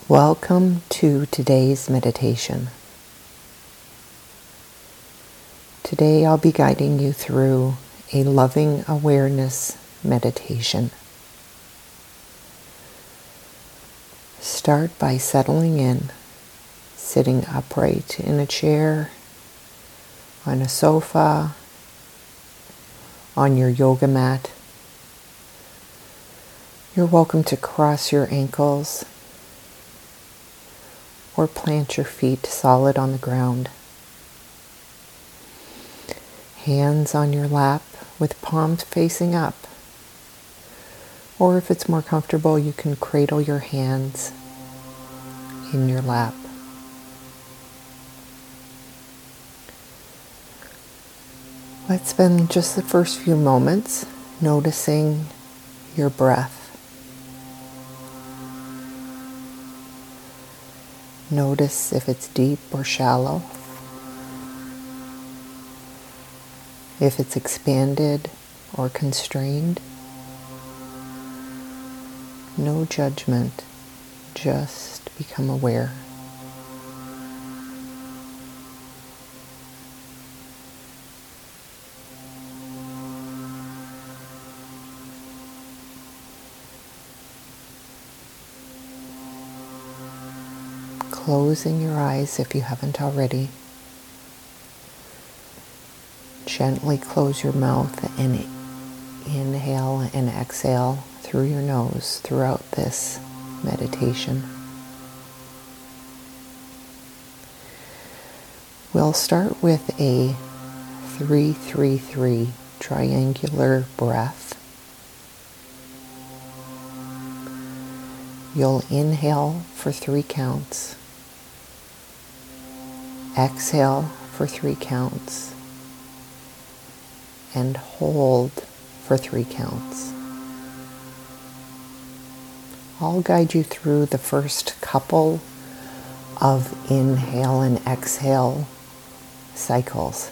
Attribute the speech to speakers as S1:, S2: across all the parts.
S1: Welcome to today's meditation. Today I'll be guiding you through a loving awareness meditation. Start by settling in, sitting upright in a chair, on a sofa, on your yoga mat. You're welcome to cross your ankles or plant your feet solid on the ground. Hands on your lap with palms facing up. Or if it's more comfortable, you can cradle your hands in your lap. Let's spend just the first few moments noticing your breath. Notice if it's deep or shallow, if it's expanded or constrained. No judgment, just become aware. Closing your eyes if you haven't already. Gently close your mouth and inhale and exhale through your nose throughout this meditation. We'll start with a 3-3-3 triangular breath. You'll inhale for 3 counts. Exhale for 3 counts. And hold for 3 counts. I'll guide you through the first couple of inhale and exhale cycles.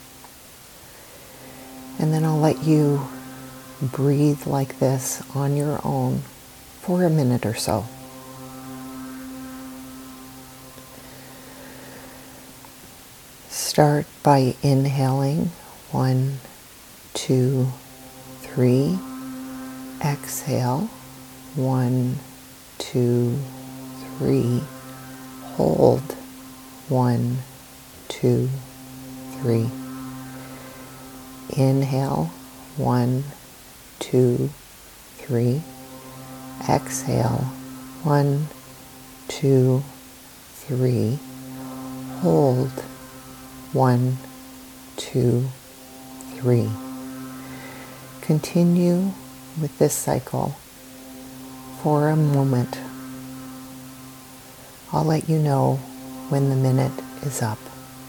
S1: And then I'll let you breathe like this on your own for a minute or so. Start by inhaling 1, 2, 3. Exhale 1, 2, 3. Hold 1, 2, 3. Inhale 1, 2, 3. Exhale 1, 2, 3. Hold 1, 2, 3. Continue with this cycle for a moment. I'll let you know when the minute is up.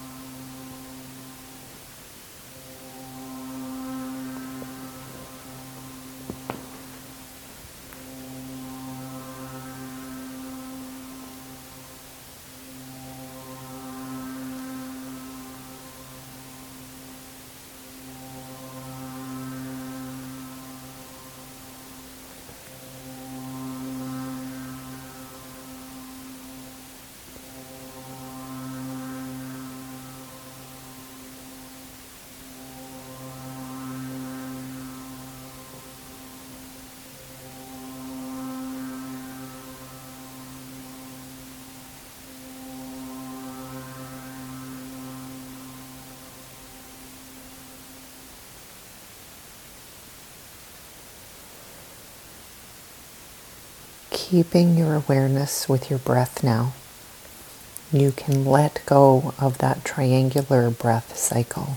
S1: Keeping your awareness with your breath now, you can let go of that triangular breath cycle.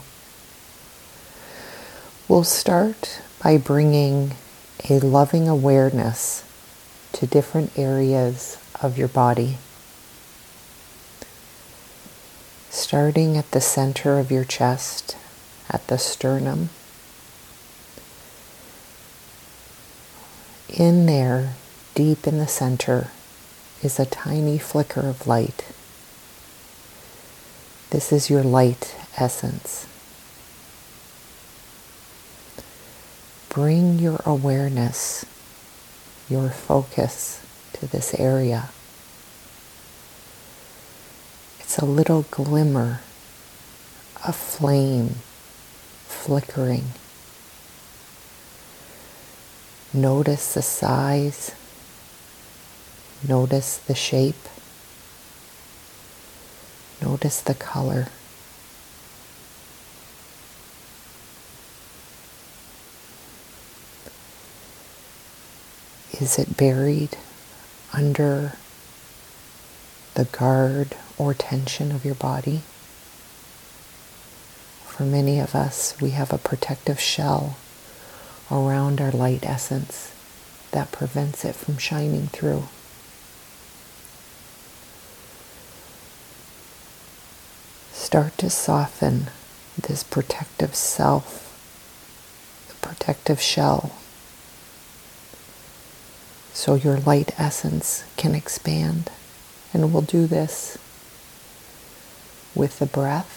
S1: We'll start by bringing a loving awareness to different areas of your body. Starting at the center of your chest, at the sternum. In there, deep in the center, is a tiny flicker of light. This is your light essence. Bring your awareness, your focus to this area. It's a little glimmer, a flame flickering. Notice the size, notice the shape, notice the color. Is it buried under the guard or tension of your body? For many of us, we have a protective shell around our light essence that prevents it from shining through. Start to soften this protective self, the protective shell, so your light essence can expand. And we'll do this with the breath.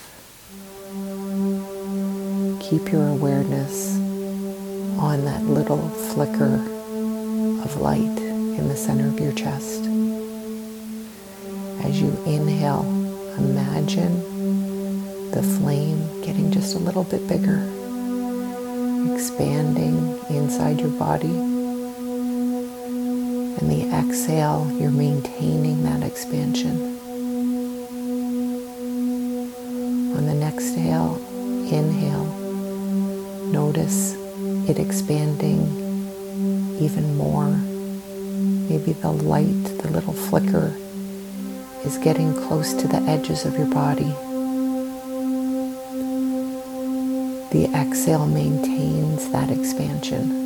S1: Keep your awareness on that little flicker of light in the center of your chest. As you inhale, imagine the flame getting just a little bit bigger, expanding inside your body. And the exhale, you're maintaining that expansion. On the next inhale, notice it expanding even more. Maybe the light, the little flicker, is getting close to the edges of your body. The exhale maintains that expansion.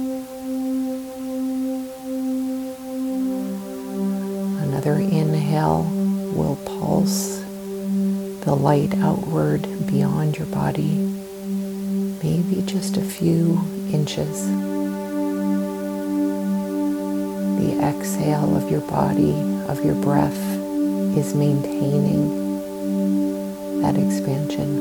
S1: Another inhale will pulse the light outward beyond your body, maybe just a few inches. The exhale of your body, of your breath, is maintaining that expansion.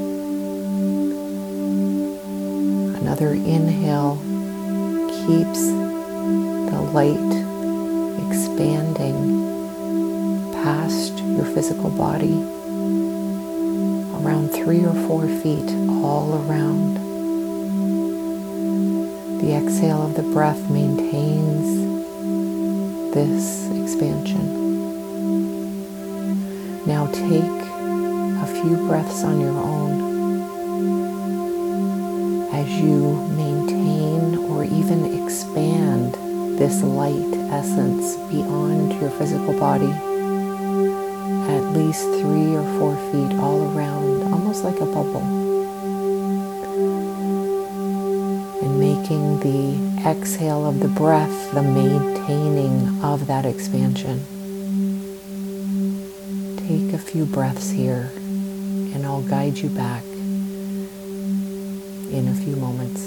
S1: Another inhale keeps the light expanding past your physical body, around 3 or 4 feet all around. The exhale of the breath maintains this expansion. Now take a few breaths on your own as you maintain or even expand this light essence beyond your physical body, at least 3 or 4 feet all around, almost like a bubble. And making the exhale of the breath the maintaining of that expansion. Take a few breaths here, and I'll guide you back in a few moments.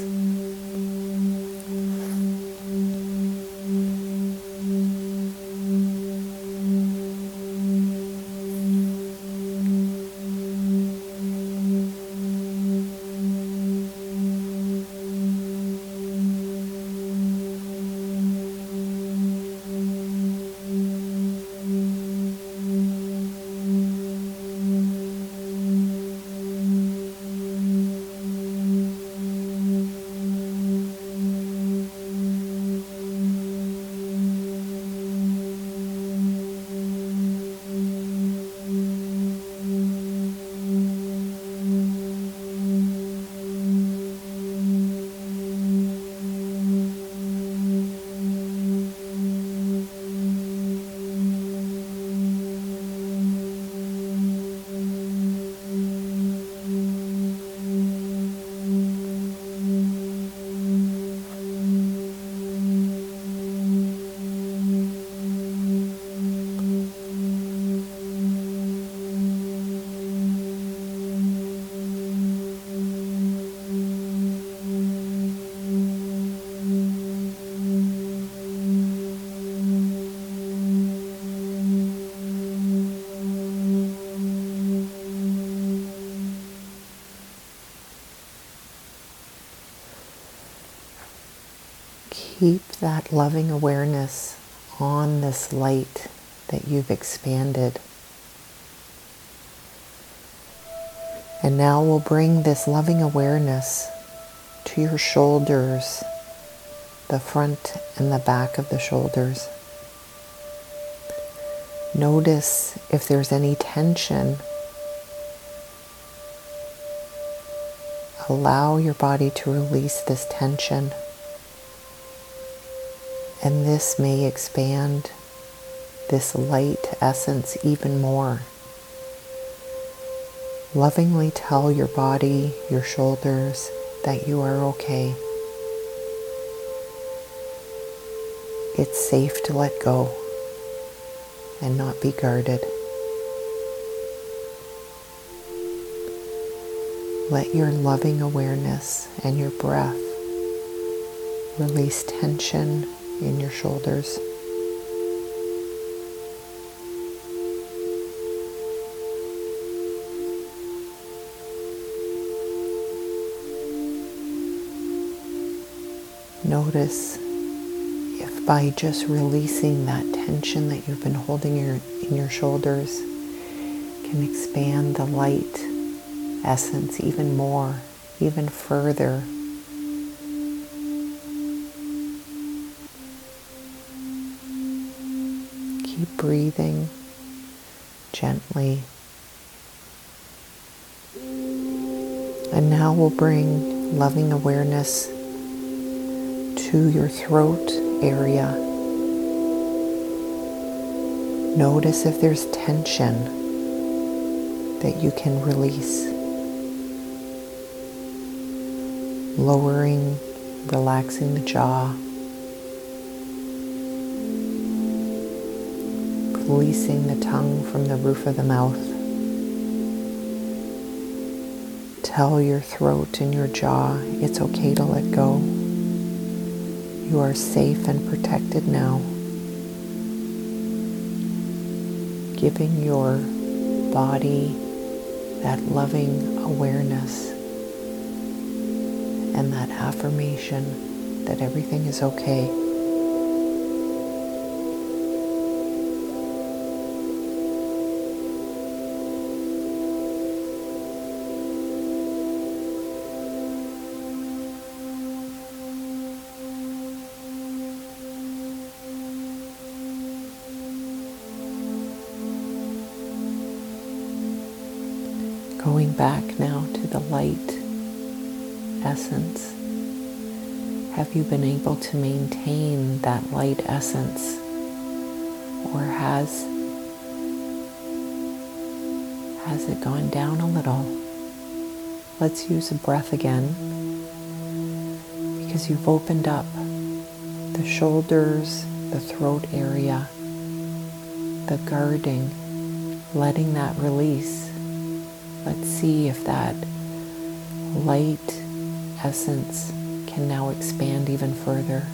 S1: Keep that loving awareness on this light that you've expanded. And now we'll bring this loving awareness to your shoulders, the front and the back of the shoulders. Notice if there's any tension. Allow your body to release this tension. And this may expand this light essence even more. Lovingly tell your body, your shoulders, that you are okay. It's safe to let go and not be guarded. Let your loving awareness and your breath release tension in your shoulders. Notice if by just releasing that tension that you've been holding in your shoulders can expand the light essence even more, even further. Keep breathing gently. And now we'll bring loving awareness to your throat area. Notice if there's tension that you can release. Lowering, relaxing the jaw. Releasing the tongue from the roof of the mouth. Tell your throat and your jaw it's okay to let go. You are safe and protected now. Giving your body that loving awareness and that affirmation that everything is okay. Going back now to the light essence. Have you been able to maintain that light essence? Or has it gone down a little? Let's use a breath again, because you've opened up the shoulders, the throat area, the guarding, letting that release. Let's see if that light essence can now expand even further.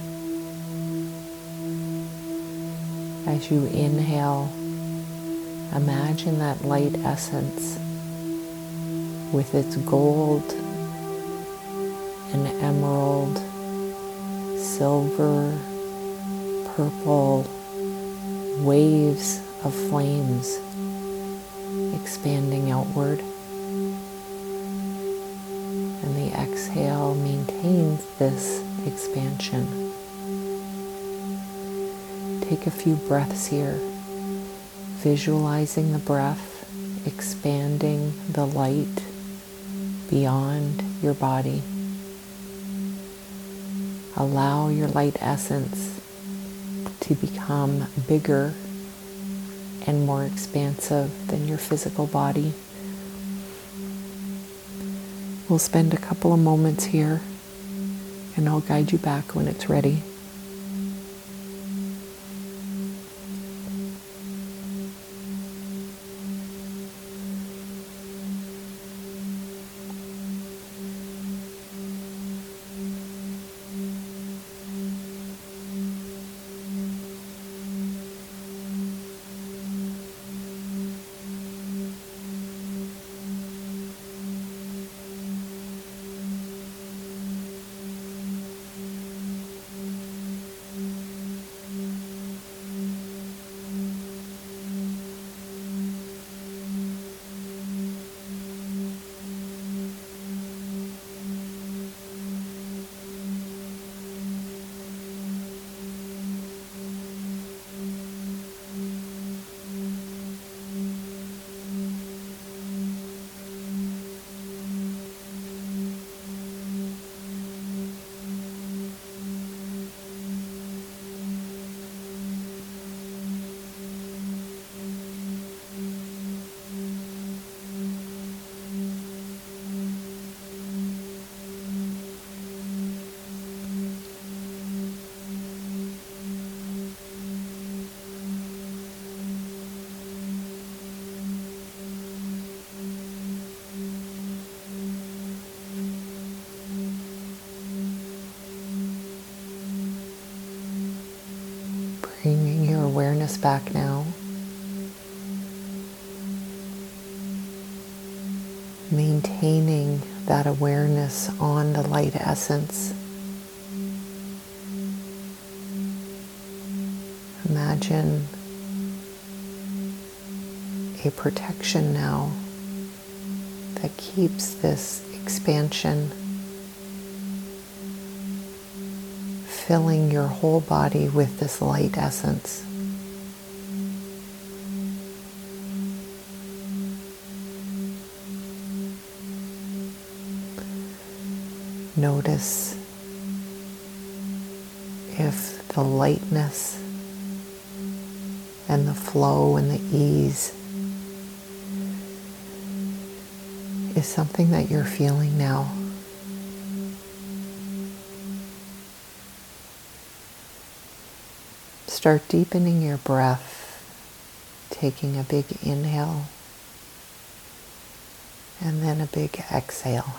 S1: As you inhale, imagine that light essence with its gold and emerald, silver, purple waves of flames expanding outward. And the exhale maintains this expansion. Take a few breaths here, visualizing the breath expanding the light beyond your body. Allow your light essence to become bigger and more expansive than your physical body. We'll spend a couple of moments here, and I'll guide you back when it's ready. Bringing your awareness back now. Maintaining that awareness on the light essence. Imagine a protection now that keeps this expansion filling your whole body with this light essence. Notice if the lightness and the flow and the ease is something that you're feeling now. Start deepening your breath, taking a big inhale and then a big exhale.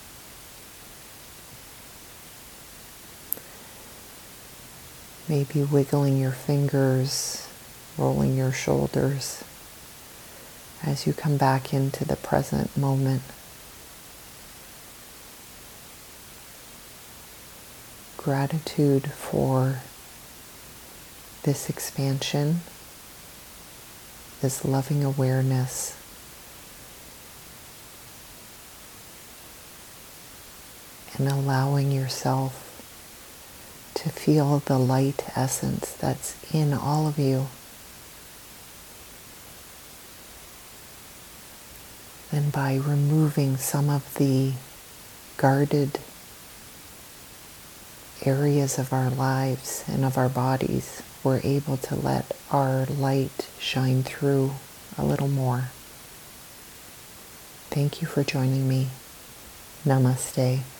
S1: Maybe wiggling your fingers, rolling your shoulders as you come back into the present moment. Gratitude for this expansion, this loving awareness, and allowing yourself to feel the light essence that's in all of you. And by removing some of the guarded areas of our lives and of our bodies, we're able to let our light shine through a little more. Thank you for joining me. Namaste.